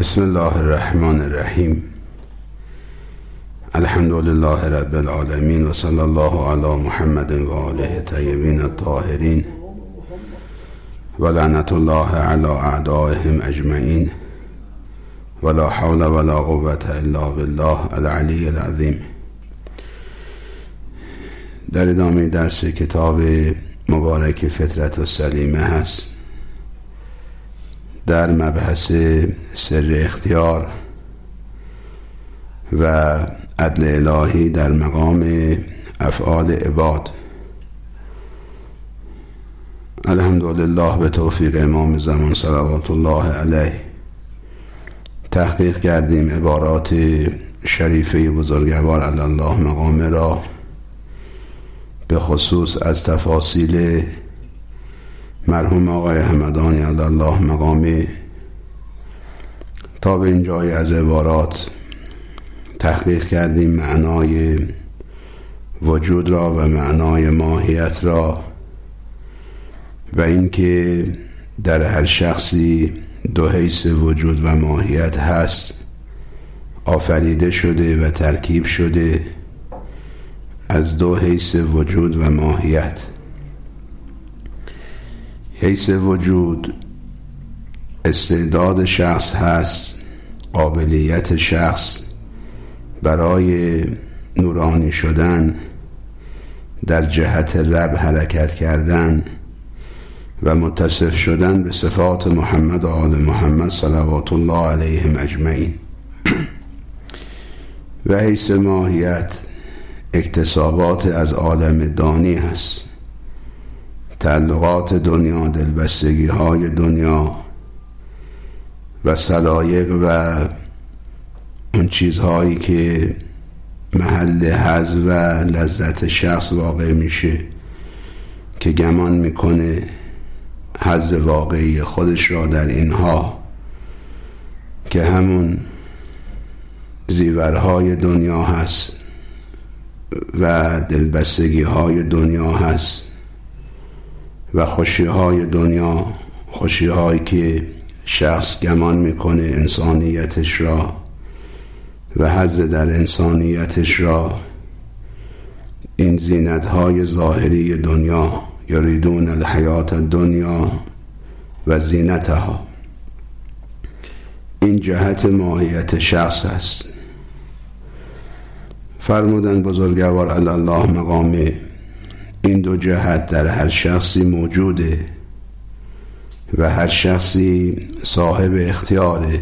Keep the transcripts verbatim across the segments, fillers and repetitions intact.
بسم الله الرحمن الرحیم. الحمد لله رب العالمین و صلی الله علی محمد و آله الطیبین الطاهرین و لعنت الله علی اعدائهم اجمعین و لا حول ولا قوة الا بالله العلی العظیم. در ادامه درس کتاب مبارک فطرت السلیمه هست. در مبحث سر اختیار و عدل الهی در مقام افعال عباد. الحمدلله به توفیق امام زمان صلوات الله علیه تحقیق کردیم عبارات شریفه بزرگوار علی الله مقام را، به خصوص از تفاصیل مرحوم آقای همدانی علی الله مقامی تا به اینجای از عبارات تحقیق کردیم معنای وجود را و معنای ماهیت را و اینکه در هر شخصی دو حیث وجود و ماهیت هست، آفریده شده و ترکیب شده از دو حیث وجود و ماهیت. حیث وجود استعداد شخص هست، قابلیت شخص برای نورانی شدن، در جهت رب حرکت کردن و متصف شدن به صفات محمد و آل محمد صلوات الله علیهم اجمعین. و حیث ماهیت اکتسابات از عالم دانی هست، تعلقات دنیا، دلبستگی های دنیا و سلایق و اون چیزهایی که محل حظ و لذت شخص واقع میشه که گمان میکنه حظ واقعی خودش را در اینها که همون زیورهای دنیا هست و دلبستگی های دنیا هست و خوشی های دنیا، خوشی هایی که شخص گمان میکنه انسانیتش را و حظ در انسانیتش را، این زینت های ظاهری دنیا، یریدون الحیات الدنیا و زینتها، این جهت ماهیت شخص است. فرمودن بزرگوار علی الله مقامه این دو جهت در هر شخصی موجوده و هر شخصی صاحب اختیاره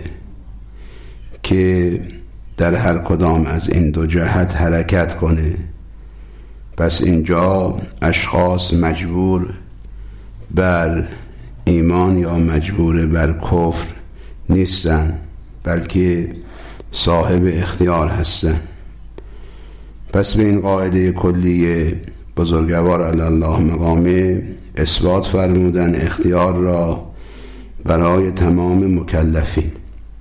که در هر کدام از این دو جهت حرکت کنه. پس اینجا اشخاص مجبور بر ایمان یا مجبور بر کفر نیستن، بلکه صاحب اختیار هستن. پس به این قاعده کلیه بزرگوار علی الله مقامه اثبات فرمودن اختیار را برای تمام مکلفین.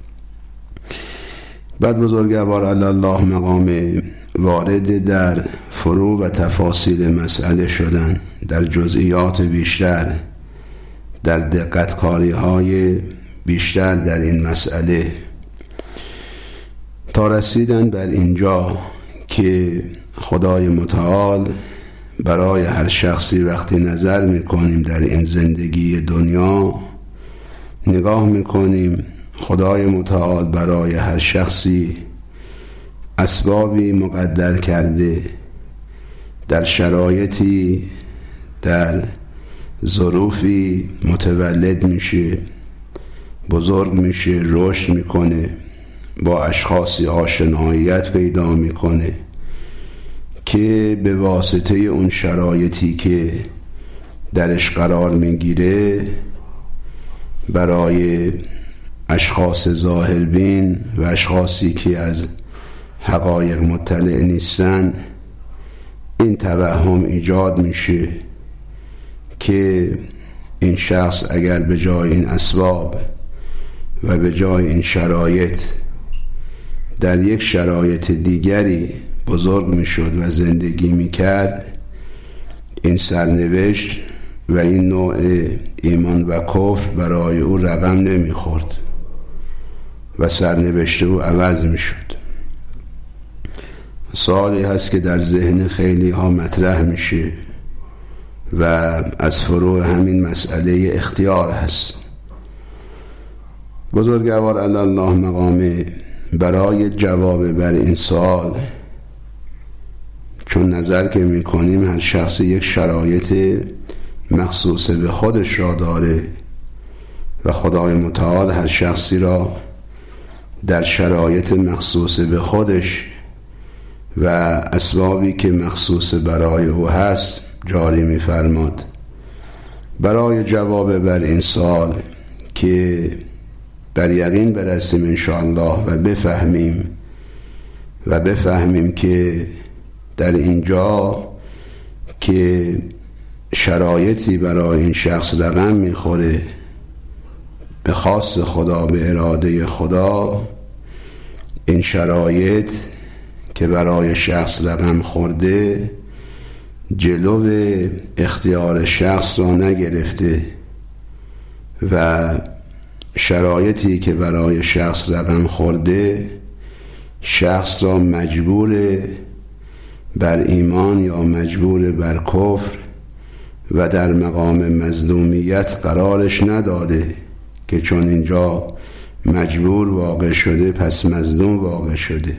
بعد بزرگوار علی الله مقامه وارد در فروع و تفاصیل مسئله شدن، در جزئیات بیشتر، در دقت کاری های بیشتر در این مسئله، تا رسیدن بر اینجا که خدای متعال برای هر شخصی وقتی نظر میکنیم در این زندگی دنیا، نگاه میکنیم خدای متعال برای هر شخصی اسبابی مقدر کرده، در شرایطی، در ظروفی متولد میشه، بزرگ میشه، رشد میکنه، با اشخاصی آشناییت پیدا میکنه که به واسطه اون شرایطی که درش قرار میگیره برای اشخاص ظاهربین و اشخاصی که از حقایق مطلع نیستن این توهم ایجاد میشه که این شخص اگر به جای این اسباب و به جای این شرایط در یک شرایط دیگری بزرگ میشد و زندگی میکرد، این سرنوشت و این نوع ایمان و کفر برای او رقم نمیخورد و سرنوشت او عوض می شد. سوالی هست که در ذهن خیلی ها مطرح میشه و از فروع همین مسئله اختیار هست. بزرگوار علی الله مقامه برای جواب بر این سوال، چون نظر که میکنیم هر شخص یک شرایط مخصوص به خودش را داره و خدای متعال هر شخصی را در شرایط مخصوص به خودش و اسبابی که مخصوص برای او هست جاری می‌فرماد. برای جواب بر این سوال که بر یقین برسیم انشاءالله و بفهمیم و بفهمیم که در اینجا که شرایطی برای این شخص رقم میخوره به خاص خدا، به اراده خدا، این شرایط که برای شخص رقم خورده جلو اختیار شخص را نگرفته و شرایطی که برای شخص رقم خورده شخص را مجبور بر ایمان یا مجبور بر کفر و در مقام مظلومیت قرارش نداده که چون اینجا مجبور واقع شده پس مظلوم واقع شده.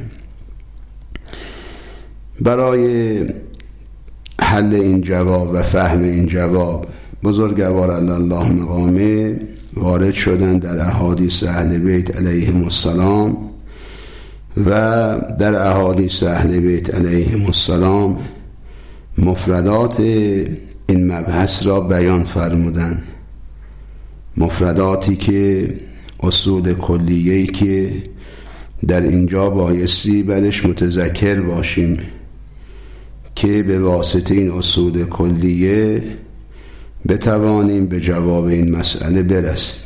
برای حل این جواب و فهم این جواب بزرگوار علی الله مقامه وارد شدن در احادیث اهل بیت علیهم السلام و در احادیث اهل بیت علیهم السلام مفردات این مبحث را بیان فرمودن، مفرداتی که اصول کلیه‌ای که در اینجا بایستی برش متذکر باشیم که به واسطه این اصول کلیه بتوانیم به جواب این مسئله برسیم.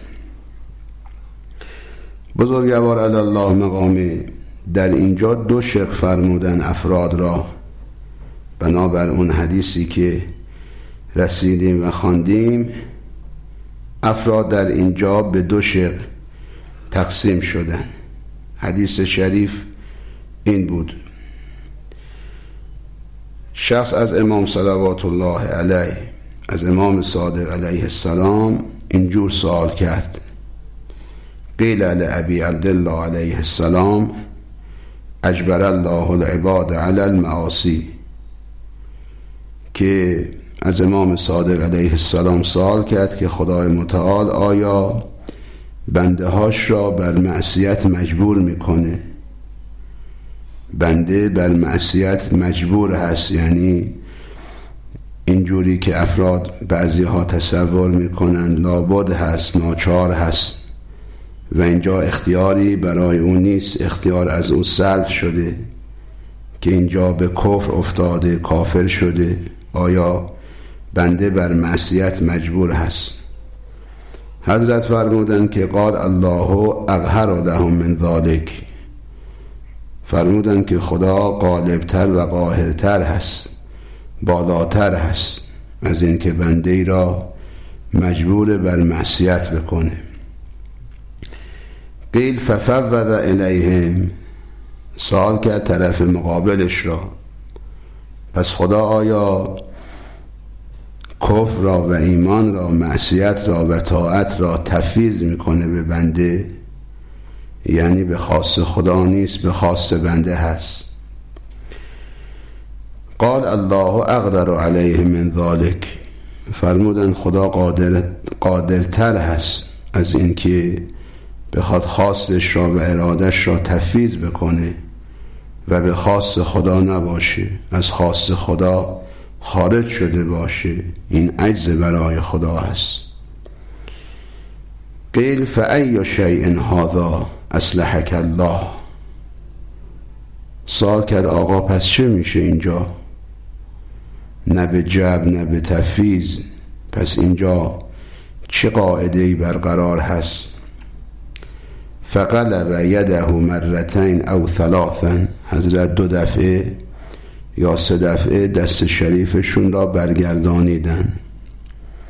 بزرگوار علی الله مقامه در اینجا دو شق فرمودن افراد را، بنابر اون حدیثی که رسیدیم و خواندیم افراد در اینجا به دو شق تقسیم شدن. حدیث شریف این بود: شخص از امام صلوات الله علیه، از امام صادق علیه السلام اینجور سوال کرد: قیل لأبی عبدالله علیه السلام اجبر الله العباد علی المعاصی، که از امام صادق علیه السلام سوال کرد که خدای متعال آیا بنده هاش را بر معصیت مجبور میکنه؟ بنده بر معصیت مجبور هست، یعنی اینجوری که افراد بعضی ها تصور میکنن لابد هست، ناچار هست و اینجا اختیاری برای اون نیست، اختیار از اون سلب شده که اینجا به کفر افتاده، کافر شده. آیا بنده بر معصیت مجبور هست؟ حضرت فرمودن که قال الله اقهر لهم من ذلك، فرمودن که خدا غالبتر و قاهرتر هست، بالاتر هست از این که بنده ای را مجبور بر معصیت بکنه. قیل ففوض الیهم، سوال کرد طرف مقابلش را، پس خدا آیا کفر را و ایمان را، معصیت را و طاعت را تفویض میکنه به بنده؟ یعنی به خاص خدا نیست، به خاص بنده هست. قال الله اقدر علیه من ذلك، فرمودن خدا قادر قادرتر هست از این که بخواد خاصش را و ارادش را تفویض بکنه و به خاص خدا نباشه، از خاص خدا خارج شده باشه. این عجز برای خدا هست. قیل فأی شیء هذا اصلحک الله، سوال کرد آقا پس چه میشه اینجا؟ نه به جبر نه به تفویض، پس اینجا چه قاعده‌ای برقرار هست؟ فقلب یده مرتين او ثلاثا، حضرت دو دفعه یا سه دفعه دست شریفشون را برگردانیدن.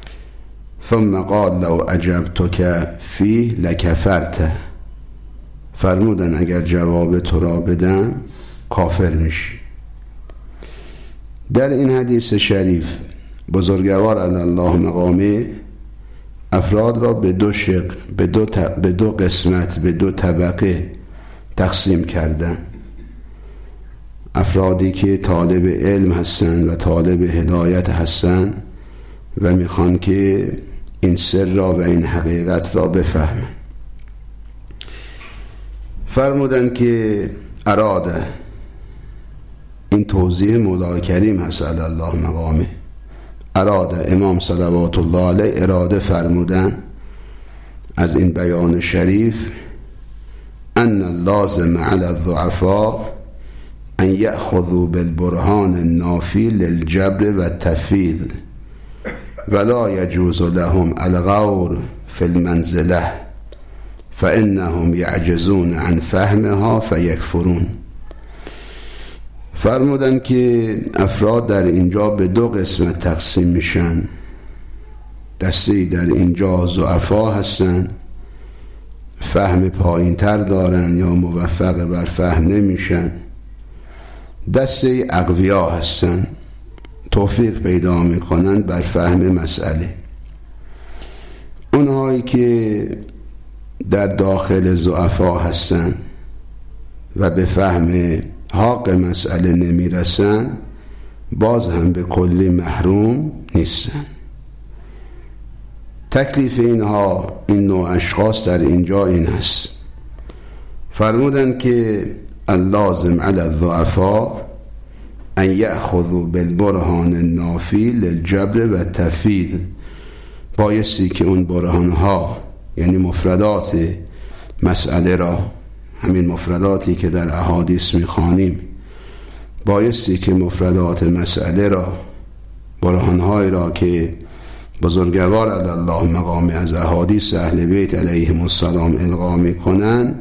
ثم قال لو اجبتك فيه لكفرت، فرمودن اگر جواب تو را بدم کافر میشی. در این حدیث شریف بزرگوار علی الله مقامه افراد را به دو شق، به دو, به دو قسمت، به دو طبقه تقسیم کردن. افرادی که طالب علم هستند و طالب هدایت هستند و میخوان که این سر را و این حقیقت را بفهمند. فرمودن که اراده، این توضیح مولا کریم هست علی الله مقامه، اراده امام صلوات الله علیه اراده فرمودن از این بیان شریف ان اللازم علی الضعفاء ان یأخذوا بالبرهان النافی للجبر و التفویض ولا یجوز لهم الغور فی المنزله فانهم یعجزون عن فهمها فیکفرون. فرمودن که افراد در اینجا به دو قسمت تقسیم میشن. دستی در اینجا ضعفا هستن، فهم پایین تر دارن یا موفق بر فهم نمیشن. دسته اقویا هستن، توفیق پیدا میکنن بر فهم مسئله. اونهایی که در داخل ضعفا هستن و به فهم حق مسئله نمیرسن باز هم به کلی محروم نیستن. تکلیف اینها، این نوع اشخاص در اینجا این هست. فرمودن که اللازم علی الضعفاء ان یأخذوا بالبرهان النافی للجبر و التفویض، بایستی که اون برهانها یعنی مفردات مسئله را، همین مفرداتی که در احادیث میخوانیم، بایستی که مفردات مسئله را، برهانهای را که بزرگوار علی الله مقام از احادیث اهل بیت علیهم السلام القا میکنن،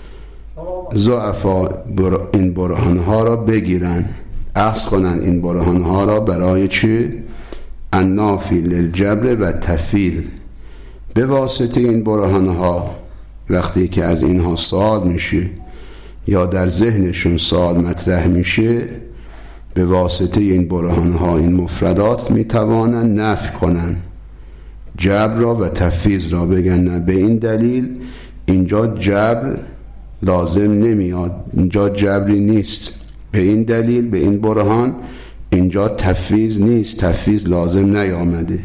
ضعفا این برهانها را بگیرن، اخذ کنن این برهانها را برای چی؟ النافی للجبر و التفویض. به واسطه این برهانها وقتی که از اینها سوال میشه یا در ذهنشون سوال مطرح میشه، به واسطه این برهانها این مفردات میتوانن نفی کنن، جبر را و تفویض را بگن نه به این دلیل اینجا جبر لازم نمیاد، اینجا جبری نیست، به این دلیل به این برهان اینجا تفویض نیست، تفویض لازم نیامده.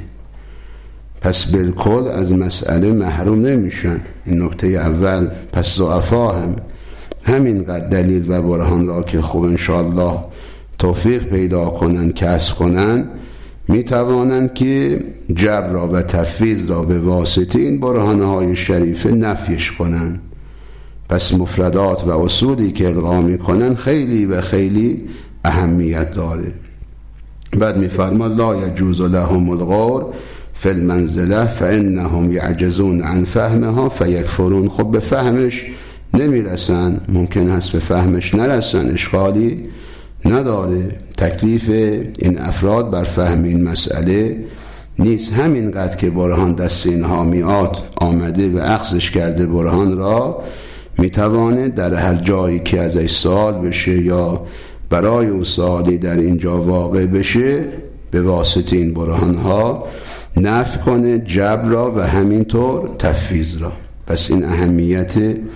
پس بالکل از مسئله محروم نمیشن. این نکته اول. پس ضعفا هم همینقدر دلیل و برهان را که خوب انشاءالله توفیق پیدا کنن، کسب کنن، میتوانند که جبر را و تفویض را به واسطه این برهانهای شریفه نفیش کنن. پس مفردات و اصولی که القا میکنن خیلی و خیلی اهمیت داره. بعد میفرما لا یجوز لهم الغور فی المنزله فانهم یعجزون عن فهمها فیکفرون. خب به فهمش نمیرسن، ممکن هست به فهمش نرسن، اشکالی نداره. تکلیف این افراد بر فهم این مسئله نیست. همینقدر که برهان دست اینها میاد آمده و اخذش کرده برهان را، میتوانه در هر جایی که ازش سوال بشه یا برای او سوالی در اینجا واقع بشه به واسطه این برهانها نفی کنه جبر را و همینطور تفویض را. پس این اهمیت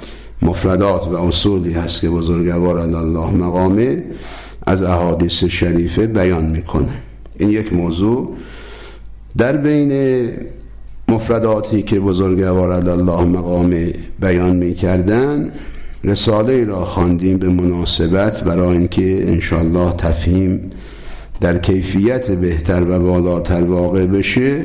مفردات و اصولی هست که بزرگوار علی الله مقامه از احادیث شریفه بیان میکنه. این یک موضوع. در بین مفرداتی که بزرگوار علی الله مقامه بیان میکردن رساله را خواندیم به مناسبت برای اینکه انشاءالله تفهیم در کیفیت بهتر و بالاتر واقع بشه.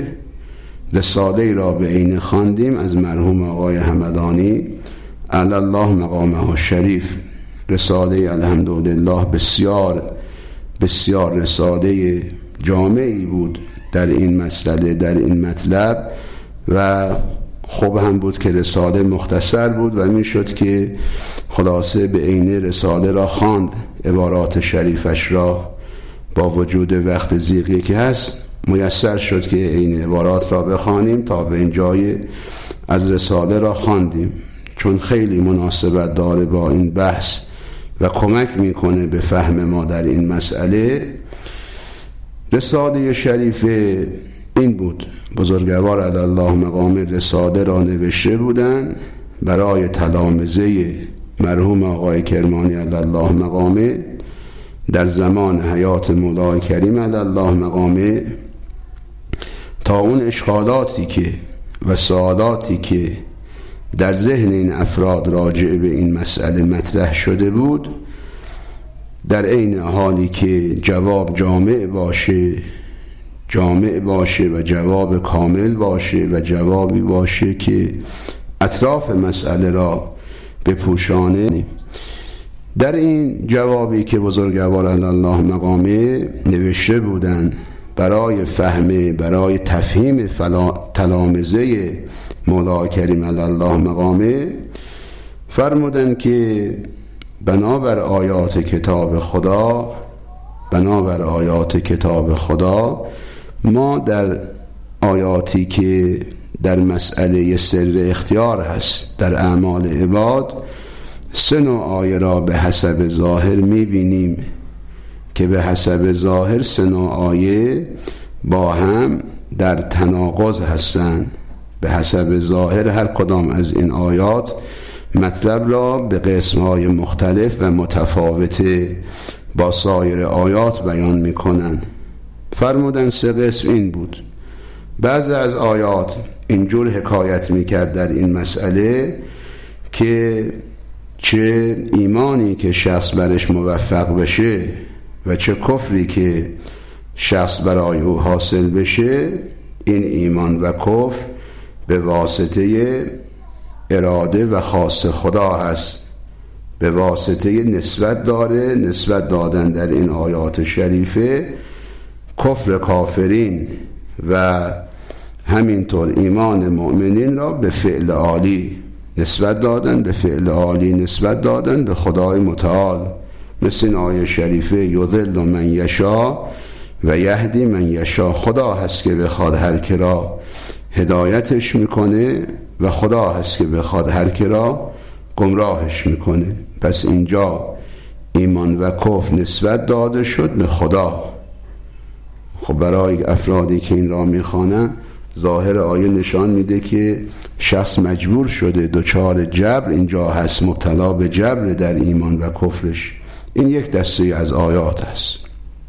رساله را به عین خواندیم از مرحوم آقای همدانی علی الله مقامه الشریف. رساله الحمدلله بسیار بسیار رساله جامعی بود در این مسئله، در این مطلب، و خوب هم بود که رساله مختصر بود و می شد که خلاصه به عین رساله را خواند. عبارات شریفش را با وجود وقت ضیقی که هست میسر شد که عین عبارات را بخوانیم تا به این جای از رساله را خواندیم. چون خیلی مناسبت داره با این بحث و کمک میکنه به فهم ما در این مسئله. رساله شریف این بود، بزرگوار علی الله مقام رساله را نوشته بودند برای تلامذه مرحوم آقای کرمانی علی الله مقامه در زمان حیات مولای کریم علی الله مقامه، تا اون اشکالاتی که و سوالاتی که در ذهن این افراد راجع به این مسئله مطرح شده بود، در عین حالی که جواب جامع باشه جامع باشه و جواب کامل باشه و جوابی باشه که اطراف مسئله را بپوشانه. در این جوابی که بزرگوار علی الله مقامه نوشته بودند برای فهم برای تفهیم تلامذه مولا کریم علی الله مقامه، فرمودند که بنابر آیات کتاب خدا بنابر آیات کتاب خدا ما در آیاتی که در مسئله سر اختیار هست در اعمال عباد سه نوع آیه را به حسب ظاهر میبینیم که به حسب ظاهر سه نوع آیه با هم در تناقض هستند. به حسب ظاهر هر کدام از این آیات مطلب را به قسم‌های مختلف و متفاوت با سایر آیات بیان می‌کنند. فرمودن سه قسم این بود. بعضی از آیات اینجور حکایت می‌کرد در این مسئله که چه ایمانی که شخص برش موفق بشه و چه کفری که شخص برای او حاصل بشه، این ایمان و کفر به واسطه اراده و خواست خدا هست، به واسطه نسبت داره نسبت دادن در این آیات شریفه کفر کافرین و همینطور ایمان مؤمنین را به فعل عالی نسبت دادن، به فعل عالی نسبت دادن به خدای متعال، مثل این آیه شریفه یضل من یشا و یهدی من یشا. خدا هست که بخواد هر که را هدایتش میکنه و خدا هست که بخواد هر که را گمراهش میکنه. پس اینجا ایمان و کفر نسبت داده شد به خدا. خب برای افرادی که این را میخوانن ظاهر آیه نشان میده که شخص مجبور شده، دچار جبر اینجا هست، مبتلا به جبر در ایمان و کفرش. این یک دسته از آیات است.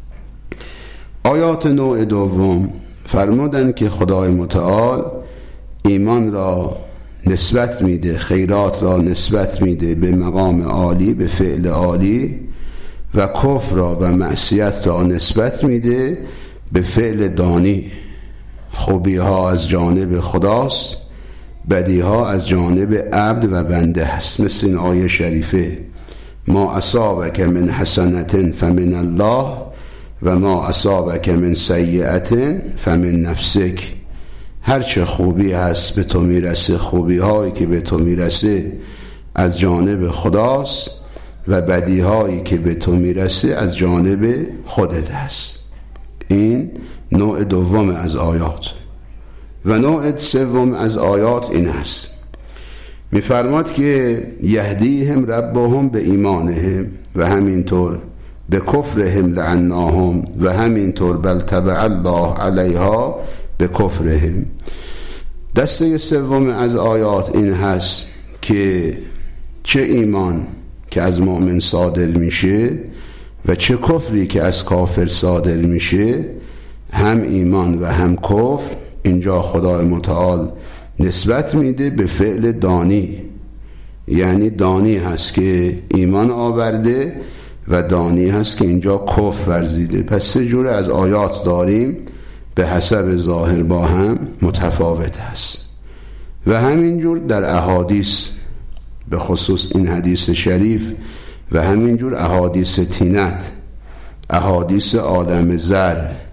آیات نوع دوم فرمودن که خدای متعال ایمان را نسبت میده، خیرات را نسبت میده به مقام عالی، به فعل عالی، و کفر را و معصیت را نسبت میده به فعل دانی. خوبی ها از جانب خداست، بدی ها از جانب عبد و بنده هست. مثل این آیه شریفه ما اصابک من حسنة فمن الله و ما اصابک من سیئة فمن نفسک. هرچه خوبی هست به تو میرسه، خوبی هایی که به تو میرسه از جانب خداست و بدی هایی که به تو میرسه از جانب خودت هست. این نوع دوم از آیات. و نوع سوم از آیات این هست، میفرماد که یهدیهم ربهم به ایمانهم و همینطور به کفرهم لعناهم و همینطور بل تبع الله علیها به کفرهم. دسته سوم از آیات این هست که چه ایمان که از مؤمن صادر میشه و چه کفری که از کافر صادر میشه، هم ایمان و هم کفر اینجا خدای متعال نسبت میده به فعل دانی. یعنی دانی هست که ایمان آورده و دانی هست که اینجا کفر ورزیده. پس سه جور از آیات داریم به حسب ظاهر با هم متفاوت هست. و همینجور در احادیث، به خصوص این حدیث شریف و همینجور احادیث تینت، احادیث آدم زر،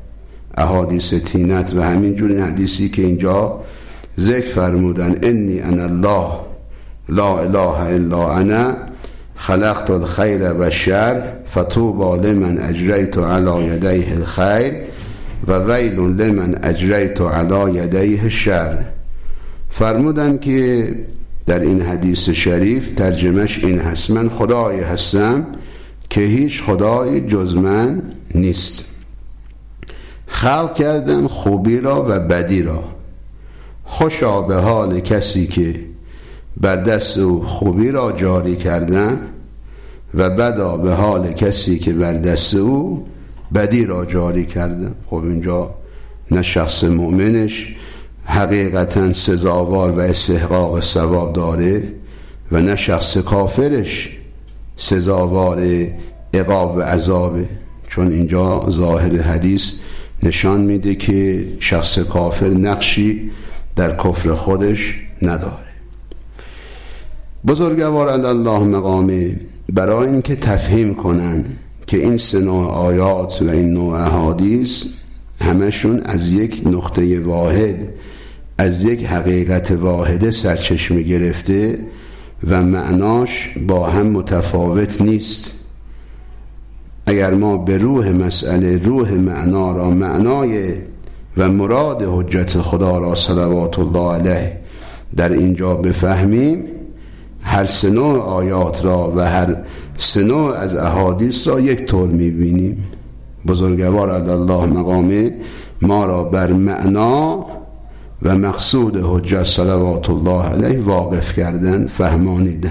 احادیث تینت و همینجور این حدیثی که اینجا ذکر فرمودن انی انا الله لا اله الا انا خلقت الخیر و الشر فطوبى لمن اجریت علی یدیه الخیر و ویل لمن اجریت علی یدیه الشر. فرمودن که در این حدیث شریف ترجمهش این هست: من خدایی هستم که هیچ خدایی جز من نیست. خلق کردم خوبی را و بدی را، خوشا به حال کسی که بر دست او خوبی را جاری کردم و بدا به حال کسی که بر دست او بدی را جاری کردم. خب اینجا نه شخص مؤمنش حقیقتا سزاوار و استحقاق ثواب داره و نه شخص کافرش سزاوار عقاب و عذابه، چون اینجا ظاهر حدیث نشان میده که شخص کافر نقشی در کفر خودش نداره. بزرگوار الله مقامه برای اینکه تفهیم کنن که این سه نوع آیات و این نوع احادیث همشون از یک نقطه واحد، از یک حقیقت واحده سرچشمه گرفته و معناش با هم متفاوت نیست. اگر ما به روح مسئله، روح معنا را، معنای و مراد حجت خدا را صلوات الله علیه در اینجا بفهمیم، هر سه نوع آیات را و هر سه نوع از احادیث را یک طور میبینیم. بزرگوار الله مقامه ما را بر معنا و مقصود حجت صلوات الله علیه واقف کردن، فهمانیدن.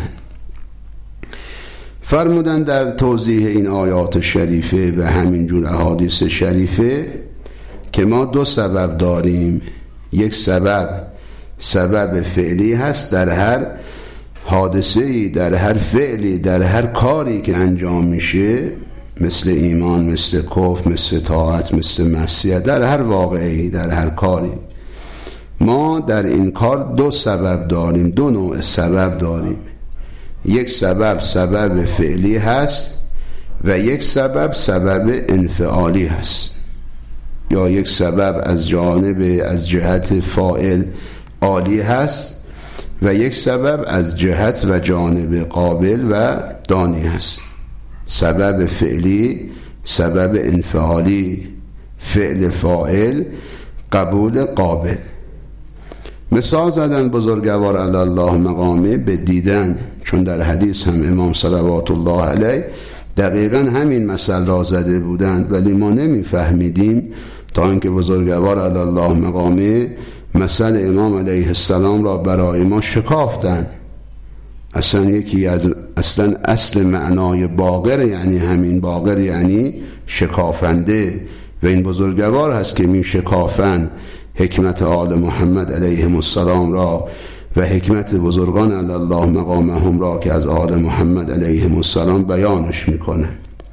فرمودن در توضیح این آیات شریفه و همینجور احادیث شریفه که ما دو سبب داریم. یک سبب سبب فعلی هست، در هر حادثه‌ای، در هر فعلی، در هر کاری که انجام میشه، مثل ایمان، مثل کفر، مثل طاعت، مثل معصیت، در هر واقعی، در هر کاری ما در این کار دو سبب داریم، دو نوع سبب داریم. یک سبب سبب فعلی هست و یک سبب سبب انفعالی هست، یا یک سبب از جانب از جهت فاعل عالی هست و یک سبب از جهت و جانب قابل و دانی هست. سبب فعلی، سبب انفعالی، فعل فاعل، قبول قابل. مثال زدن بزرگوار الله مقامه به دیدن، چون در حدیث هم امام صلوات الله علیه دقیقا همین مثل را زده بودند ولی ما نمی فهمیدیم تا اینکه بزرگوار الله مقامه مثل امام علیه السلام را برای ما شکافتند. اصلا یکی از اصلا اصل معنای باقر یعنی همین، باقر یعنی شکافنده، و این بزرگوار هست که می شکافند حکمت آل محمد علیهم السلام را و حکمت بزرگان الله مقامهم را که از آل محمد علیهم السلام بیانش میکنه.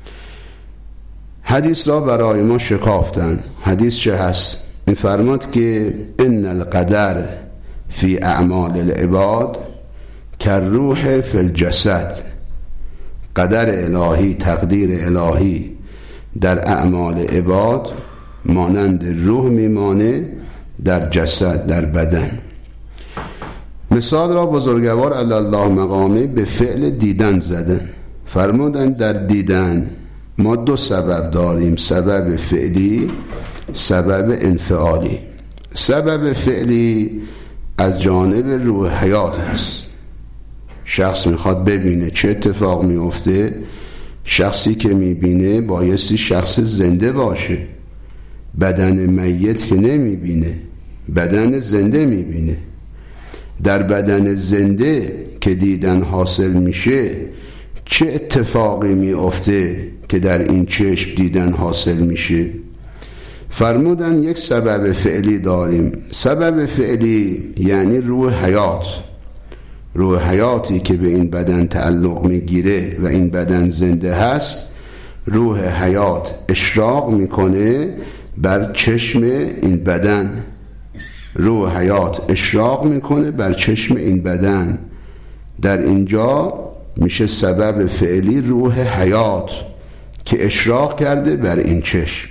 حدیث را برای ما شکافتن. حدیث چه هست؟ این فرمود که ان القدر فی اعمال العباد کالروح فی الجسد. قدر الهی، تقدیر الهی در اعمال عباد مانند روح میمانه در جسد، در بدن. مثال را بزرگوار الله مقامه به فعل دیدن زدن. فرمودن در دیدن ما دو سبب داریم، سبب فعلی، سبب انفعالی. سبب فعلی از جانب روح حیات هست. شخص میخواد ببینه چه اتفاق میفته. شخصی که میبینه بایستی شخص زنده باشه، بدن میت که نمیبینه، بدن زنده میبینه. در بدن زنده که دیدن حاصل میشه چه اتفاقی میفته که در این چشم دیدن حاصل میشه؟ فرمودن یک سبب فعلی داریم. سبب فعلی یعنی روح حیات، روح حیاتی که به این بدن تعلق میگیره و این بدن زنده هست. روح حیات اشراق میکنه بر چشم این بدن، روح حیات اشراق میکنه بر چشم این بدن. در اینجا میشه سبب فعلی روح حیات که اشراق کرده بر این چشم.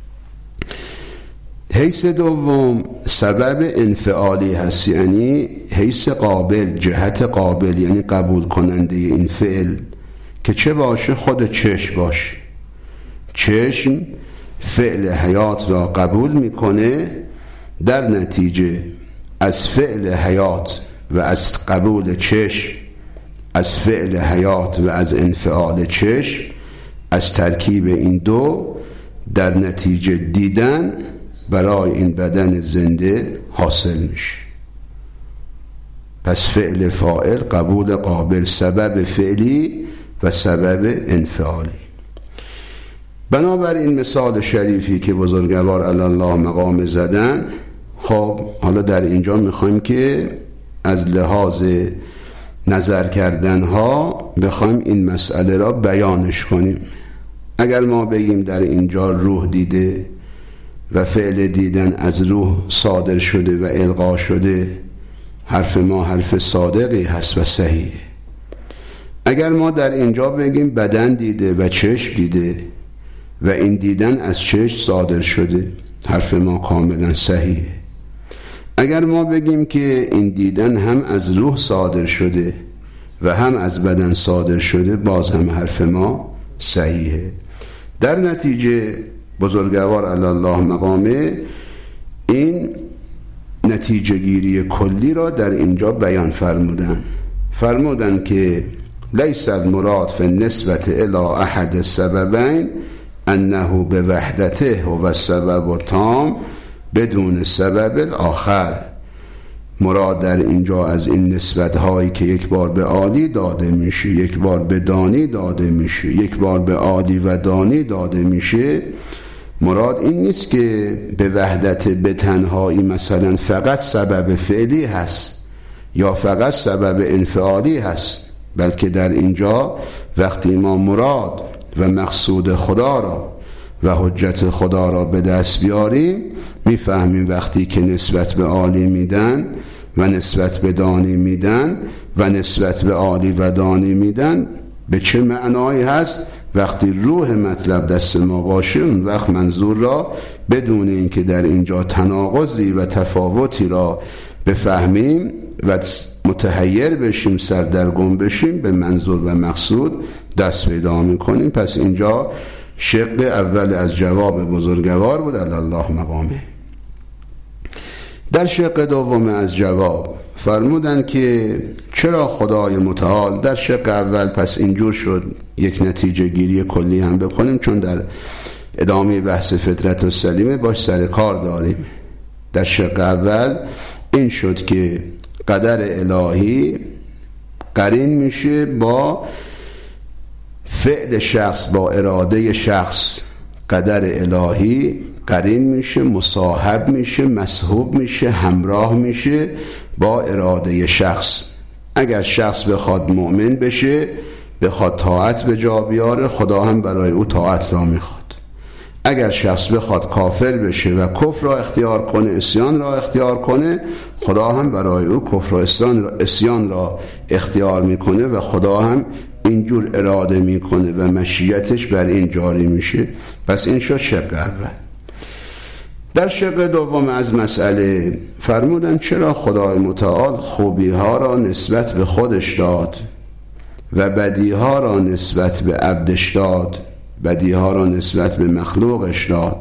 حیث دوم سبب انفعالی هست، یعنی حیث قابل، جهت قابل، یعنی قبول کننده این فعل که چه باشه؟ خود چشم باشه. چشم فعل حیات را قبول میکنه، در نتیجه از فعل حیات و از قبول چشم، از فعل حیات و از انفعال چشم، از ترکیب این دو در نتیجه دیدن برای این بدن زنده حاصل میشه. پس فعل فاعل، قبول قابل، سبب فعلی و سبب انفعالی. بنابراین مثال شریفی که بزرگوار علی الله مقام زدن، خب حالا در اینجا میخوایم که از لحاظ نظر کردن ها بخوایم این مسئله را بیانش کنیم. اگر ما بگیم در اینجا روح دیده و فعل دیدن از روح صادر شده و القا شده، حرف ما حرف صادقی هست و صحیحه. اگر ما در اینجا بگیم بدن دیده و چشم دیده و این دیدن از چشم صادر شده، حرف ما کاملا صحیحه. اگر ما بگیم که این دیدن هم از روح صادر شده و هم از بدن صادر شده، باز هم حرف ما صحیحه. در نتیجه بزرگوار علی الله مقامه این نتیجه گیری کلی را در اینجا بیان فرمودن. فرمودن که لیس المراد فی النسبة الی احد السببین انه به وحدته و السبب التام بدون سبب الاخر. مراد در اینجا از این نسبت هایی که یک بار به عالی داده میشه، یک بار به دانی داده میشه، یک بار به عالی و دانی داده میشه، مراد این نیست که به وحدت به تنهایی مثلا فقط سبب فعلی هست یا فقط سبب انفعالی هست، بلکه در اینجا وقتی ما مراد و مقصود خدا را و حجت خدا را به دست بیاریم، میفهمیم وقتی که نسبت به عالی میدن و نسبت به دانی میدن و نسبت به عالی و دانی میدن به چه معنایی هست. وقتی روح مطلب دست ما باشه، اون وقت منظور را بدون اینکه در اینجا تناقضی و تفاوتی را بفهمیم و متحیر بشیم، سردرگم بشیم، به منظور و مقصود دست پیدا میکنیم. پس اینجا شق اول از جواب بزرگوار بود علی الله مقامه. در شق دوم از جواب فرمودن که چرا خدای متعال، در شق اول پس اینجور شد یک نتیجه گیری کلی هم بکنیم چون در ادامه بحث فطرت و سلیمه باش سر کار داریم. در شق اول این شد که قدر الهی قرین میشه با فعل شخص، با اراده شخص. قدر الهی قرین میشه، مصاحب میشه، مصحوب میشه، همراه میشه با اراده شخص. اگر شخص بخواد مؤمن بشه، بخواد طاعت به جا بیاره، خدا هم برای او طاعت را میخواد. اگر شخص بخواد کافر بشه و کفر را اختیار کنه، اسیان را اختیار کنه، خدا هم برای او کفر و اسیان را اختیار میکنه و خدا هم اینجور اراده میکنه و مشیتش بر این جاری میشه. پس این شد شق اول. در شق دوم از مسئله فرمودن چرا خدای متعال خوبی ها را نسبت به خودش داد و بدی ها را نسبت به عبدش داد، بدی ها را نسبت به مخلوقش داد.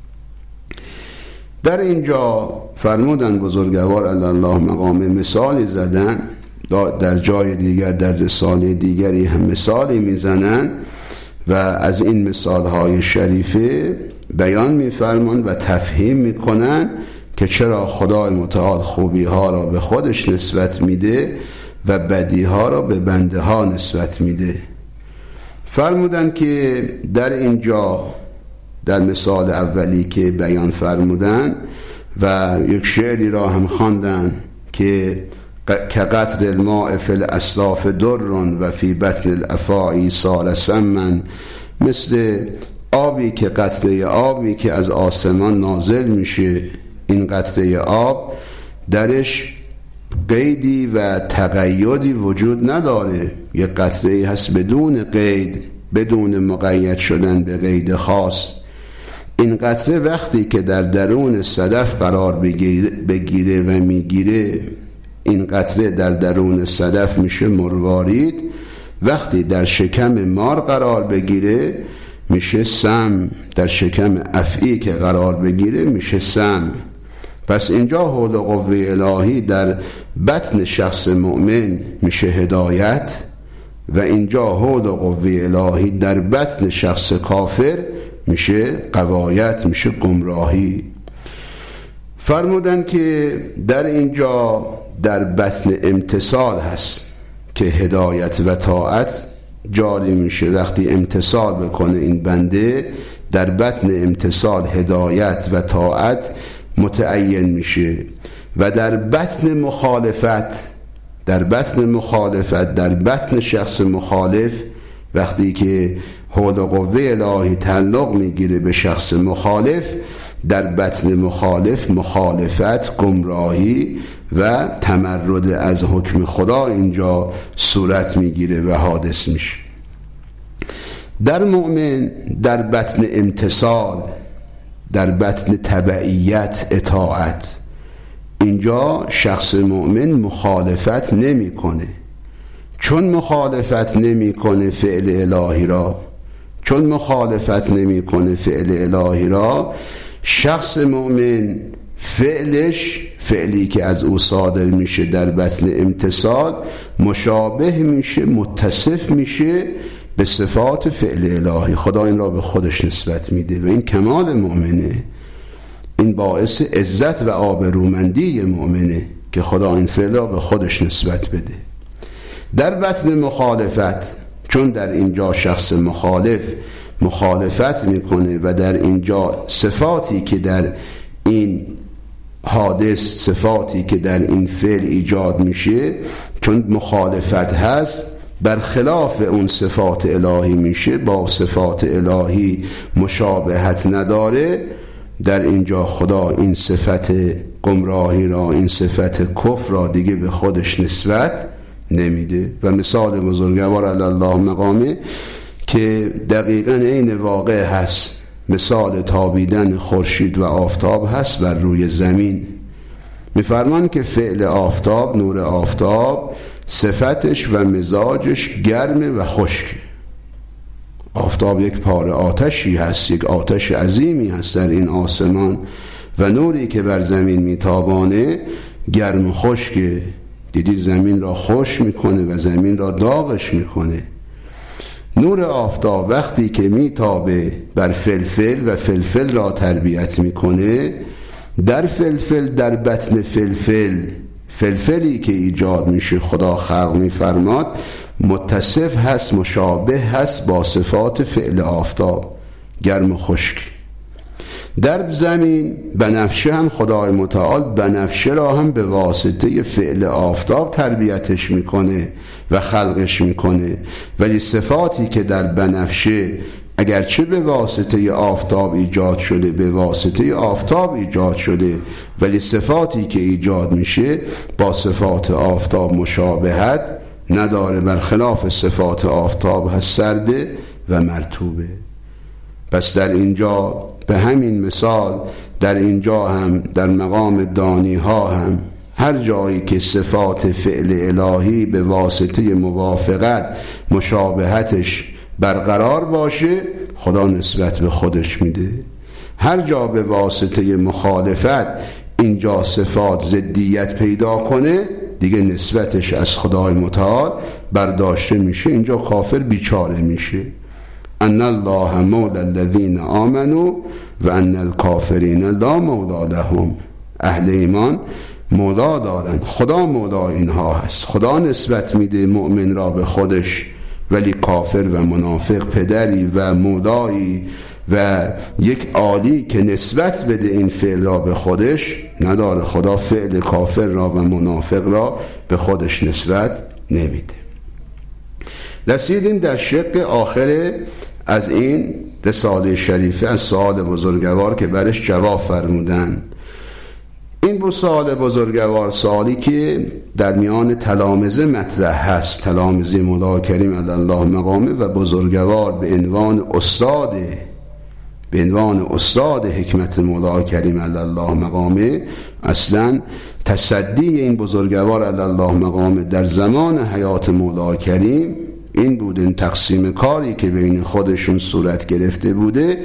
در اینجا فرمودن بزرگوار علی الله مقام مثالی زدن، در جای دیگر در رساله دیگری هم مثالی میزنن و از این مثالهای شریفه بیان میفرمان و تفهیم میکنن که چرا خدای متعال خوبی ها را به خودش نسبت میده و بدی ها را به بنده ها نسبت میده. فرمودن که در اینجا در مثال اولی که بیان فرمودن و یک شعری را هم خواندن که که قطر الماء فی الاصلاف در و فی بطن الافاعی صار سمن، مثل آبی که قطره آبی که از آسمان نازل میشه، این قطره آب درش قیدی و تقیدی وجود نداره، یک قطره هست بدون قید، بدون مقید شدن به قید خاص. این قطره وقتی که در درون صدف قرار بگیره, بگیره و میگیره، این قطره در درون صدف میشه مروارید، وقتی در شکم مار قرار بگیره میشه سم، در شکم افعی که قرار بگیره میشه سم. پس اینجا حول و قوه الهی در بطن شخص مؤمن میشه هدایت و اینجا حول و قوه الهی در بطن شخص کافر میشه غوایت، میشه گمراهی. فرمودن که در اینجا در بطن امتثال هست که هدایت و طاعت جاری میشه. وقتی امتثال بکنه این بنده، در بطن امتثال هدایت و طاعت متعین میشه. و در بطن مخالفت، در بطن مخالفت در بطن شخص مخالف، وقتی که حول و قوه الهی تعلق میگیره به شخص مخالف، در بطن مخالف مخالفت، گمراهی و تمرد از حکم خدا اینجا صورت میگیره و حادث میشه. در مؤمن در بطن امتثال، در بطن تبعیت، اطاعت، اینجا شخص مؤمن مخالفت نمیکنه. چون مخالفت نمیکنه فعل الهی را، چون مخالفت نمیکنه فعل الهی را، شخص مؤمن فعلش، فعلی که از او صادر میشه در بطن امتثال، مشابه میشه، متصف میشه به صفات فعل الهی. خدا این را به خودش نسبت میده و این کمال مؤمنه. این باعث عزت و آبرومندی مؤمنه که خدا این فعل را به خودش نسبت بده. در بطن مخالفت، چون در اینجا شخص مخالف مخالفت میکنه و در اینجا صفاتی که در این حادث، صفاتی که در این فعل ایجاد میشه، چون مخالفت هست، برخلاف اون صفات الهی میشه، با صفات الهی مشابهت نداره. در اینجا خدا این صفت گمراهی را، این صفت کفر را دیگه به خودش نسبت نمیده. و مثال بزرگوار علی الله مقامه که دقیقاً این واقع هست، مثال تابیدن خورشید و آفتاب هست بر روی زمین. میفرمان که فعل آفتاب، نور آفتاب، صفتش و مزاجش گرمه و خشکه. آفتاب یک پاره آتشی هست، یک آتش عظیمی هست در این آسمان و نوری که بر زمین میتابانه گرم و خشکه. دیدی زمین را خشک میکنه و زمین را داغش میکنه. نور آفتاب وقتی که میتابه بر فلفل و فلفل را تربیت میکنه، در فلفل، در بطن فلفل، فلفلی که ایجاد میشه خدا خلق میفرماد متصف هست، مشابه هست با صفات فعل آفتاب، گرم و خشک. در زمین بنفشه هم خدای متعال بنفشه را هم به واسطه فعل آفتاب تربیتش میکنه و خلقش میکنه، ولی صفاتی که در بنفشه اگرچه به واسطه آفتاب ایجاد شده، به واسطه آفتاب ایجاد شده، ولی صفاتی که ایجاد میشه با صفات آفتاب مشابهت نداره، برخلاف صفات آفتاب هست، سرده و مرطوبه. پس در اینجا به همین مثال، در اینجا هم در مقام دانی ها هم هر جایی که صفات فعل الهی به واسطه موافقت مشابهتش برقرار باشه خدا نسبت به خودش میده. هر جا به واسطه مخالفت اینجا صفات ضدیت پیدا کنه دیگه نسبتش از خدای متعال برداشته میشه، اینجا کافر بیچاره میشه. ان الله مولا الذین آمنوا و ان الکافرین لا مولا لهم. اهل ایمان مولا دارن، خدا مولا اینها هست، خدا نسبت میده مؤمن را به خودش، ولی کافر و منافق پدری و مولایی و یک عالی که نسبت بده این فعل را به خودش نداره. خدا فعل کافر را و منافق را به خودش نسبت نمیده. رسیدیم در شق آخر از این رساله شریفه، از سؤال بزرگوار که برش جواب فرمودن. این بود سؤال بزرگوار، سوالی که در میان تلامذه مطرح هست، تلامذه مولا کریم علی الله مقامه و بزرگوار به عنوان استاد، به عنوان استاد حکمت مولا کریم علی الله مقامه. اصلا تصدی این بزرگوار علی الله مقامه در زمان حیات مولا کریم این بود، این تقسیم کاری که بین خودشون صورت گرفته بوده.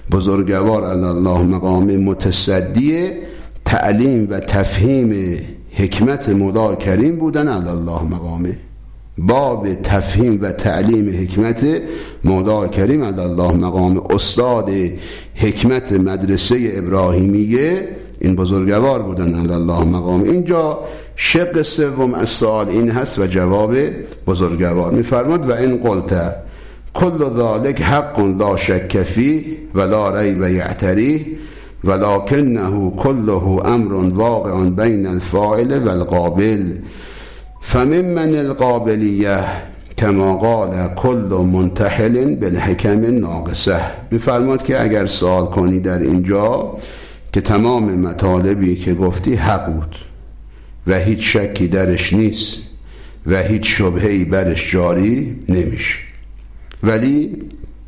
بزرگوار علی الله مقامه متصدی تعلیم و تفهیم حکمت مولای کریم بودن علی الله مقامه. باب تفهیم و تعلیم حکمت مولای کریم علی الله مقامه. استاد حکمت مدرسه ابراهیمیه این بزرگوار بودن علی الله مقامه. اینجا شق سوم از سوال این هست و جواب بزرگوار میفرماد و این قلت کل ذالک حق لا شک فیه ولا ریب یعتریه ولکنه كله امر واقع بین الفاعل والقابل فممن القابلیه کما قال کل منتحل بالحکم ناقصه. میفرماد که اگر سوال کنی در اینجا که تمام مطالبی که گفتی حق بود و هیچ شکی درش نیست و هیچ شبهه‌ای برش جاری نمیشه، ولی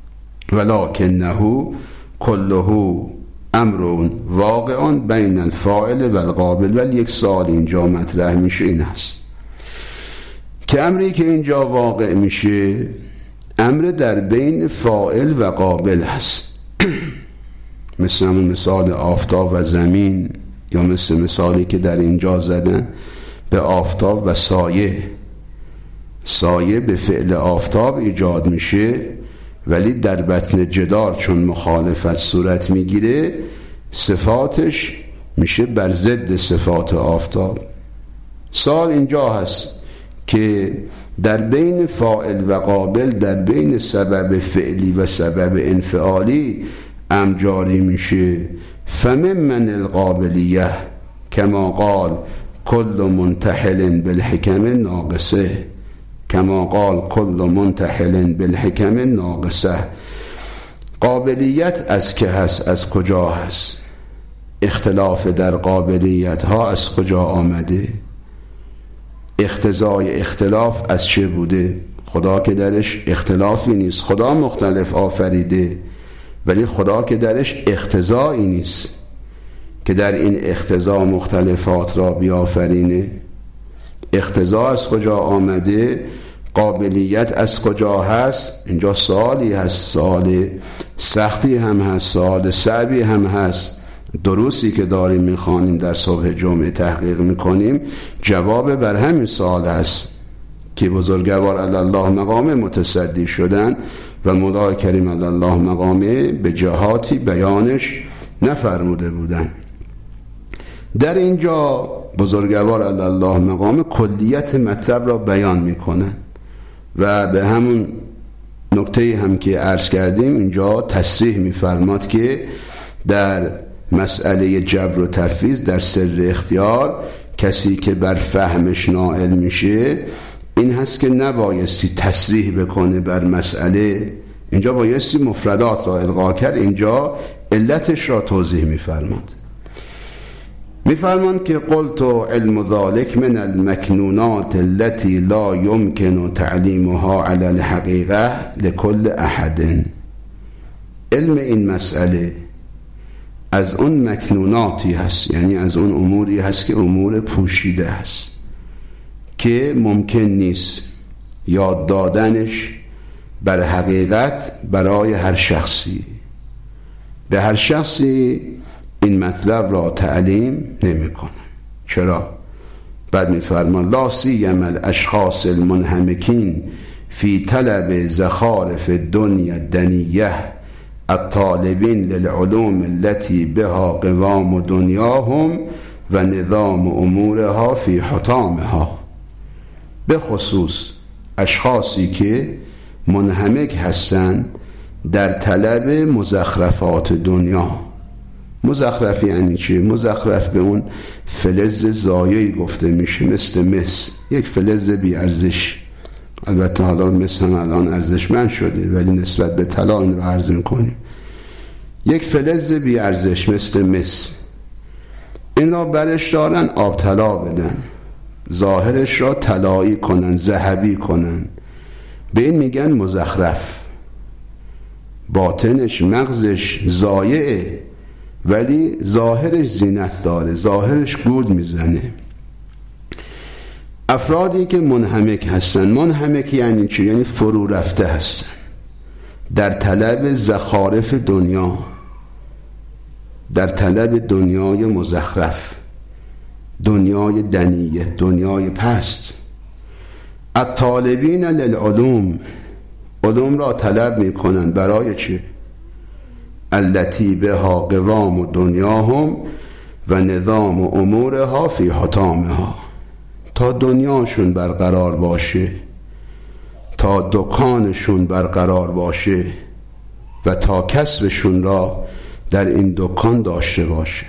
ولکنه كله امر واقع بین الفاعل والقابل. ولی یک سوال اینجا مطرح میشه این هست که امری که اینجا واقع میشه امر در بین فاعل و قابل هست. مثل همون مثال آفتاب و زمین، یا مثل مثالی که در اینجا زدن به آفتاب و سایه. سایه به فعل آفتاب ایجاد میشه ولی در بطن جدار چون مخالفت صورت میگیره صفاتش میشه بر ضد صفات آفتاب. سوال اینجا هست که در بین فاعل و قابل، در بین سبب فعلی و سبب انفعالی امر جاری میشه. فممن القابلیه کما قال کل منتحل بالحکم ناقصه. کما قال کل منتحل بالحکم ناقصه. قابلیت از که هست؟ از کجا هست؟ اختلاف در قابلیت ها از کجا آمده؟ اقتضای اختلاف از چه بوده؟ خدا که درش اختلافی نیست، خدا مختلف آفریده، ولی خدا که درش اقتضایی نیست که در این اقتضا مختلفات را بیافرینه. اقتضا از کجا آمده؟ قابلیت از کجا هست؟ اینجا سوالی هست، سوال سختی هم هست، سوال صعبی هم هست. دروسی که داریم میخوانیم در صبح جمعه تحقیق میکنیم جواب بر همین سوال هست که بزرگوار علی الله مقامه متصدی شدن و مولای کریم علی الله مقامه به جهاتی بیانش نفرموده بودن. در اینجا بزرگوار علی الله مقامه کلیت مطلب را بیان میکنن و به همون نکته هم که عرض کردیم اینجا تصریح میفرماد که در مسئله جبر و تفویض در سر اختیار کسی که بر فهمش نائل میشه این هست که نبایستی تصریح بکنه بر مسئله. اینجا بایستی مفردات را القا کرد. اینجا علتش را توضیح میفرماد. میفرمان که قلت علم ذلك من المکنونات التي لا يمكن تعلیمها على الحقیقه لكل احد. علم این مسئله از اون مکنوناتی هست، یعنی از اون اموری هست که امور پوشیده هست که ممکن نیست یاد دادنش بر حقیقت برای هر شخصی. به هر شخصی این مطلب را تعلیم نمی کنه. چرا؟ بعد می فرمان لا سیما الاشخاص المنهمکین فی طلب زخارف الدنیا الدنیه الطالبین للعلوم التي بها قوام دنیاهم و نظام امورها فی حطامها. به خصوص اشخاصی که منهمک هستند در طلب مزخرفات دنیا. مزخرف یعنی چی؟ مزخرف به اون فلز زایعی گفته میشه، مثل مس، یک فلز بی ارزش. البته حالا مس هم الان ارزشمند شده ولی نسبت به طلا این رو عرض میکنیم. یک فلز بی ارزش مثل مس، این را برش دارن آب طلا بدن، ظاهرش را طلایی کنن، ذهبی کنن، به این میگن مزخرف. باطنش مغزش ضایعه ولی ظاهرش زینت داره، ظاهرش گود میزنه. افرادی که منهمک هستن، منهمک یعنی چی؟ یعنی فرو رفته هستن در طلب زخارف دنیا، در طلب دنیای مزخرف. دنیای دنیه، دنیای پست. الطالبین للعلوم، علوم را طلب می کنند برای چه؟ التی بها قوام دنیاهم و نظام و امورها فی حطامها، تا دنیاشون برقرار باشه، تا دکانشون برقرار باشه و تا کسبشون را در این دکان داشته باشه.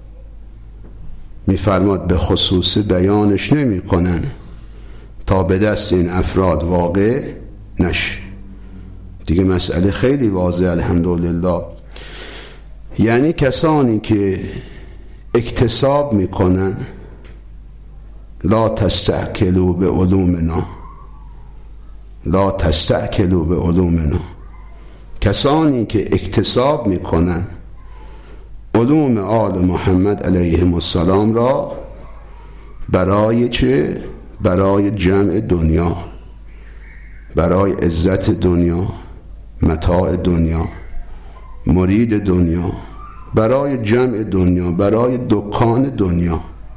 میفرماد به خصوص بیانش نمی کنن تا به دست این افراد واقع نشه. دیگه مسئله خیلی واضح الحمدلله. یعنی کسانی که اکتساب میکنن لا تستعکلوا به علومنا، لا تستعکلوا به علومنا، کسانی که اکتساب میکنن علوم آل محمد علیهم السلام را برای چه؟ برای جمع دنیا، برای عزت دنیا، متاع دنیا، مرید دنیا، برای جمع دنیا، برای دکان دنیا.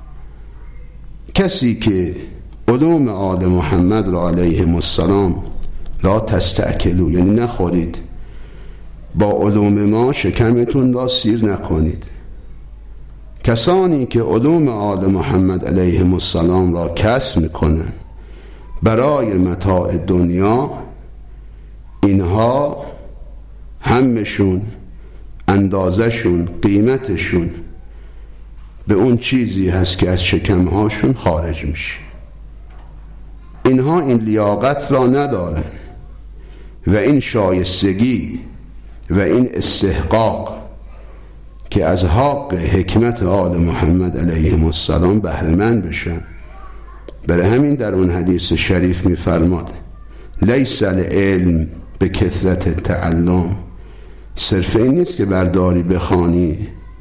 کسی که علوم آل محمد را علیهم السلام لا تستأکلوا، یعنی نخورید، با علوم ما شکمتون را سیر نکنید. کسانی که علوم آل محمد علیهم السلام را کسب میکنن برای متاع دنیا، اینها همشون، اندازشون، قیمتشون به اون چیزی هست که از شکمهاشون خارج میشه. اینها این لیاقت را ندارن و این شایستگی و این استحقاق که از حق حکمت آل محمد علیهم السلام بهره‌مند بشن. برای همین در اون حدیث شریف میفرماد لیس العلم به کثرت تعلم، صرف این نیست که برداری بخوانی،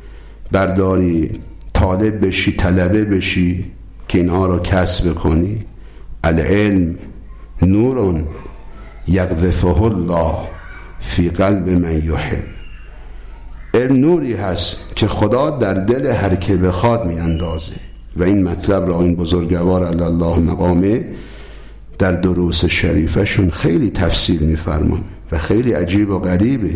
برداری طالب بشی، طلبه بشی که اینها را کسب کنی. العلم نور یقذفه الله فی قلب من یحب، علم نوری هست که خدا در دل هر که بخواد می اندازه. و این مطلب را این بزرگوار علی الله مقامه در دروس شریفشون خیلی تفصیل می فرمان و خیلی عجیب و غریبه.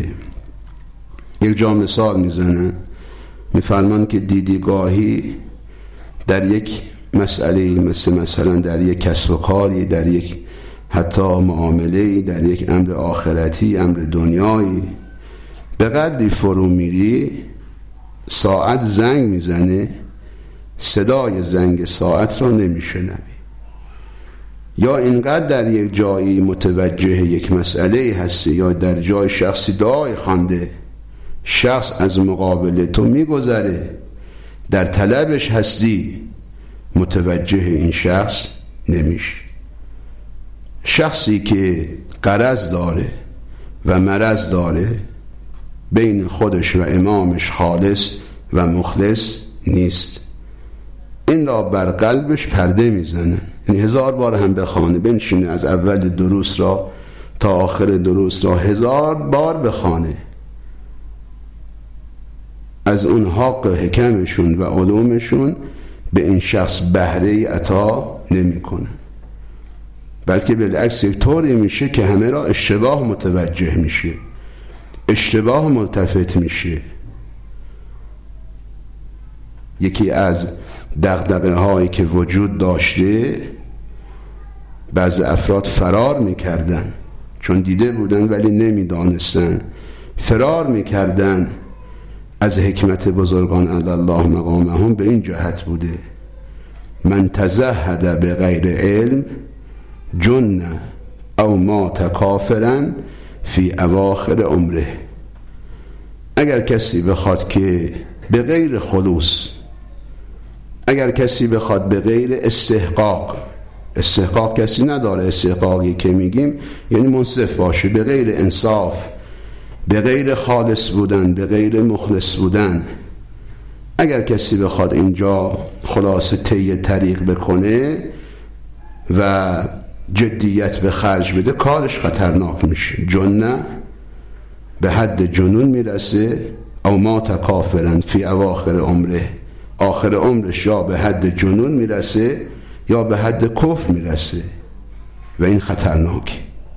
یک جا مثال می زنن، می فرمان که دیدیگاهی در یک مسئله، مثل مثلا در یک کسب و کاری، در یک حتی معامله، در یک امر آخرتی، امر دنیایی، به قدری فرو میری ساعت زنگ میزنه، صدای زنگ ساعت را نمیشنوی، یا اینقدر در یک جایی متوجه یک مسئله هستی یا در جای شخصی دعای خوانده، شخص از مقابل تو میگذره، در طلبش هستی، متوجه این شخص نمیشه. شخصی که غرض داره و مرض داره بین خودش و امامش خالص و مخلص نیست، این را بر قلبش پرده میزنه. یعنی هزار بار هم بخوانه، بنشینه از اول دروس را تا آخر دروس را هزار بار بخوانه، از اون حق حکمشون و علومشون به این شخص بهره عطا نمی کنه، بلکه بالعکس یک طوری میشه که همه را اشتباه متوجه میشه، اشتباه ملتفت میشه. یکی از دغدغه هایی که وجود داشته، بعض افراد فرار میکردن چون دیده بودن ولی نمیدانستن، فرار میکردن از حکمت بزرگان علی الله مقامهم. به این جهت بوده من تزهد به غیر علم جن او مات کافرا فی اواخر عمره. اگر کسی بخواد که به غیر خلوص، اگر کسی بخواد به غیر استحقاق، استحقاق کسی نداره، استحقاقی که میگیم یعنی منصف باشه، به غیر انصاف، به غیر خالص بودن، به غیر مخلص بودن، اگر کسی بخواد اینجا خلاصه طی طریق بکنه و جدیت به خرج بده، کارش خطرناک میشه. جنه به حد جنون میرسه، او مات کافرن فی اواخر عمره، آخر عمرش یا به حد جنون میرسه یا به حد کفر میرسه و این خطرناکه.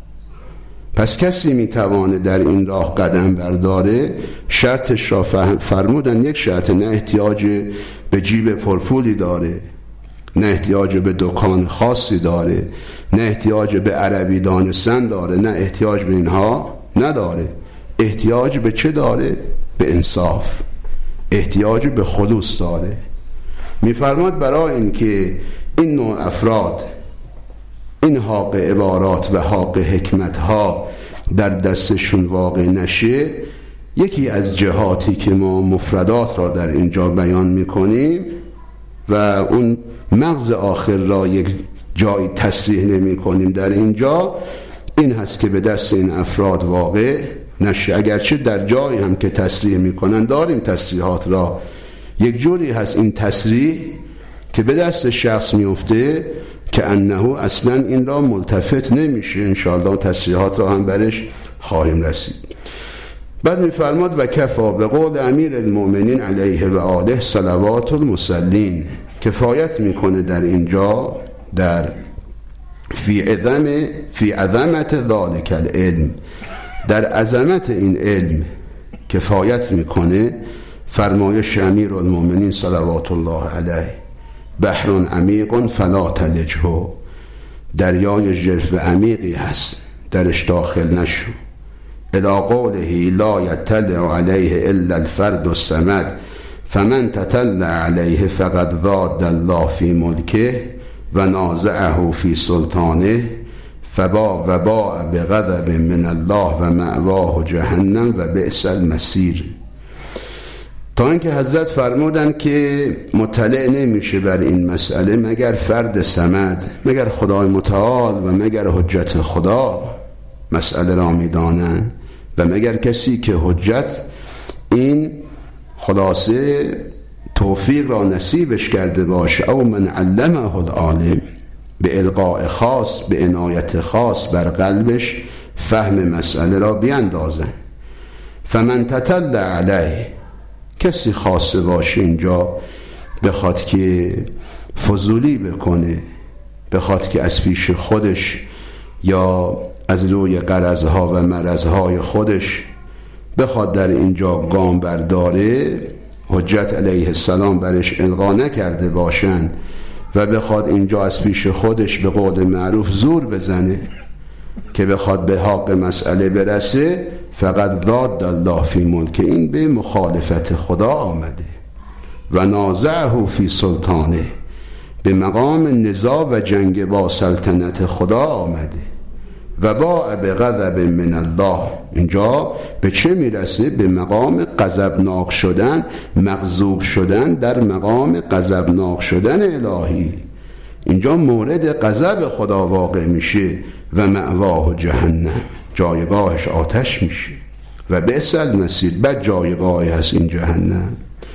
پس کسی میتوانه در این راه قدم برداره، شرطش را فرمودن یک شرط، نه احتیاج به جیب پرپولی داره، نه احتیاج به دکان خاصی داره، نه احتیاج به عربی دانستن داره، نه احتیاج به اینها نداره. احتیاج به چه داره؟ به انصاف، احتیاج به خلوص داره. میفرماد برای اینکه این نوع افراد این حق عبارات و حق حکمت ها در دستشون واقع نشه، یکی از جهاتی که ما مفردات را در اینجا بیان میکنیم و اون مغز آخر را یک جایی تصریح نمی کنیم در اینجا، این هست که به دست این افراد واقع نشه. اگرچه در جایی هم که تصریح میکنن داریم تصریحات را، یک جوری هست این تصریح که به دست شخص میفته که انه اصلا این را ملتفت نمیشه. انشاءالله تصریحات را هم برش خواهیم رسید. بعد میفرماد و کفا به قول امیر المؤمنین علیه و آله صلوات المصلین، کفایت میکنه در اینجا در فی عظم فی عظمت ذالک العلم، در عظمت این علم کفایت میکنه فرمایش امیر المؤمنین صلوات الله علیه، بحر عمیق فلا تلجه، دریای ژرف عمیقی هست درش داخل نشو. الی قوله لا یطلع علیه الا الفرد الصمد فمن تطلع علیه فقد ضاد الله فی ملکه و نازعه فی سلطانه فبا و با بغضب من الله و مأواه جهنم و بئس المصیر. تا اینکه حضرت فرمودن که مطلع نمیشه بر این مسئله مگر فرد صمد، مگر خدای متعال و مگر حجت خدا مسئله را میدانن و مگر کسی که حجت این خلاصه توفیق را نصیبش کرده باشه، او من علمه العالم، به القاء خاص، به عنایت خاص بر قلبش فهم مسئله را بیندازن. فمن تطلع علیه، کسی خاصه باشه اینجا بخواد که فضولی بکنه، بخواد که از پیش خودش یا از روی غرضها و مرضهای خودش بخواد در اینجا گام برداره، حجت علیه السلام برش القا نکرده باشن و بخواد اینجا از پیش خودش به قول معروف زور بزنه که بخواد به حق مسئله برسه، فقط ضاد الله فی ملک، این به مخالفت خدا آمده. و نازعه فی سلطانه، به مقام نزاع و جنگ با سلطنت خدا آمده. و با به غضب من الله، اینجا به چه میرسه؟ به مقام غضبناک شدن، مغضوب شدن در مقام غضبناک شدن الهی. اینجا مورد غضب خدا واقع میشه و مأواه جهنم، جایگاهش آتش میشه و بئس المصیر، بد جایگاهی هست این جهنم.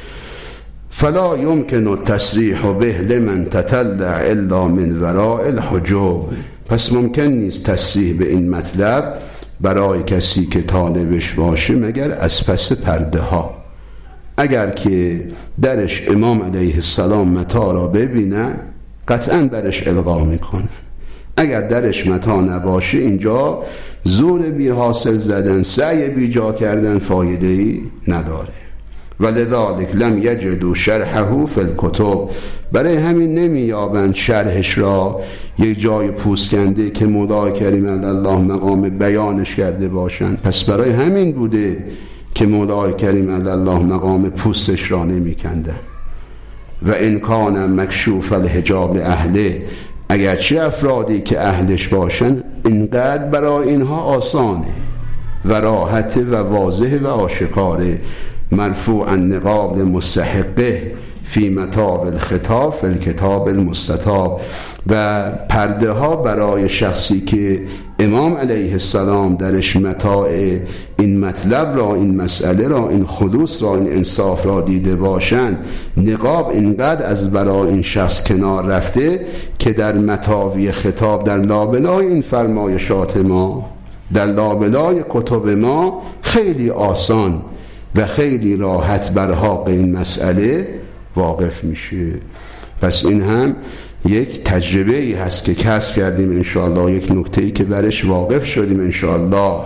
فلا یمکن التصریح به لمن تطلع الا من وراء الحجاب، پس ممکن نیست تصریح به این مطلب برای کسی که طالبش باشه مگر از پس پرده ها. اگر که درش امام علیه السلام متا را ببینن قطعا برش القا میکنن، اگر درش متا نباشه اینجا زور بی حاصل زدن، سعی بی جا کردن فایده‌ای نداره. ولذلك لم یجدوا شرحه فی الکتب، برای همین نمیابند شرحش را یک جای پوسکنده که مولای کریم الله مقام بیانش کرده باشند. پس برای همین بوده که مولای کریم الله مقام پوستش را نمیکندن. و ان کان مکشوف الحجاب اهله، اگرچه افرادی که اهلش باشن اینقدر برای اینها آسانه و راحته و واضحه و آشکاره، مرفوع النقاب مستحقه فی متاب الخطاب فی الکتاب المستطاب، و پرده ها برای شخصی که امام علیه السلام درش متاع این مطلب را، این مسئله را، این خلوص را، این انصاف را دیده باشند، نقاب اینقدر از برای این شخص کنار رفته که در متاوی خطاب، در لابلای این فرمایشات ما، در لابلای کتب ما خیلی آسان و خیلی راحت بر حق این مسئله واقف میشه. پس این هم یک تجربه ای هست که کسب کردیم انشاءالله، یک نکته ای که برش واقف شدیم انشاءالله،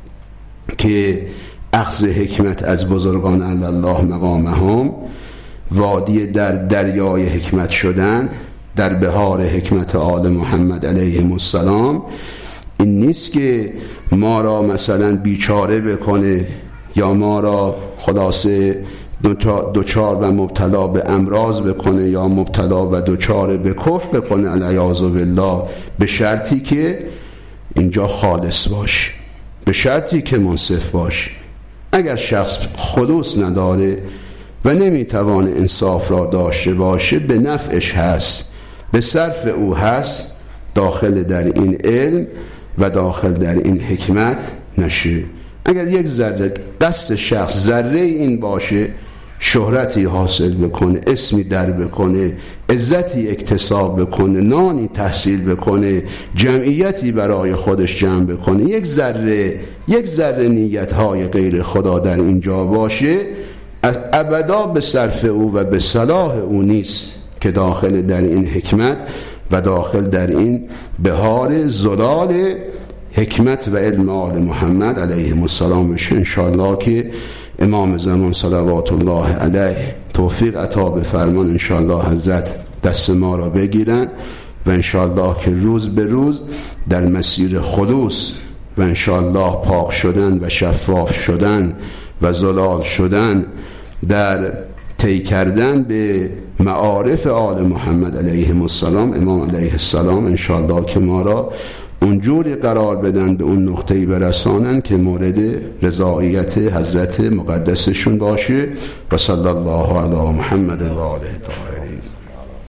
که اخذ حکمت از بزرگان الله مقامهم، وادی در دریای حکمت شدن، در بهار حکمت آل محمد علیهم السلام، این نیست که ما را مثلا بیچاره بکنه یا ما را خلاصه دوچار و مبتلا به امراض بکنه یا مبتلا و دوچار به کفر بکنه العیاذ بالله، به شرطی که اینجا خالص باشه، به شرطی که منصف باشه. اگر شخص خلوص نداره و نمیتوانه انصاف را داشته باشه، به نفعش هست، به صرف او هست داخل در این علم و داخل در این حکمت نشه. اگر یک ذره قصد شخص ذره این باشه، شهرتی حاصل بکنه، اسمی در بکنه، عزتی اکتساب بکنه، نانی تحصیل بکنه، جمعیتی برای خودش جمع بکنه، یک ذره یک ذره نیتهای غیر خدا در اینجا باشه، ابدا به صرف او و به صلاح او نیست که داخل در این حکمت و داخل در این بهار زلال حکمت و علم آل محمد علیه السلام بشه. انشاءالله که امام زمان صلوات الله علیه توفیق عطا بفرمان، انشاءالله حضرت دست ما را بگیرن و انشاءالله که روز به روز در مسیر خلوص و انشاءالله پاک شدن و شفاف شدن و زلال شدن در طی کردن به معارف آل محمد علیهم السلام، امام علیه السلام، انشاءالله که ما را اونجوری قرار بدن، به اون نقطه‌ای برسانن که مورد رضایت حضرت مقدسشون باشه. و صلی الله علی محمد و آله.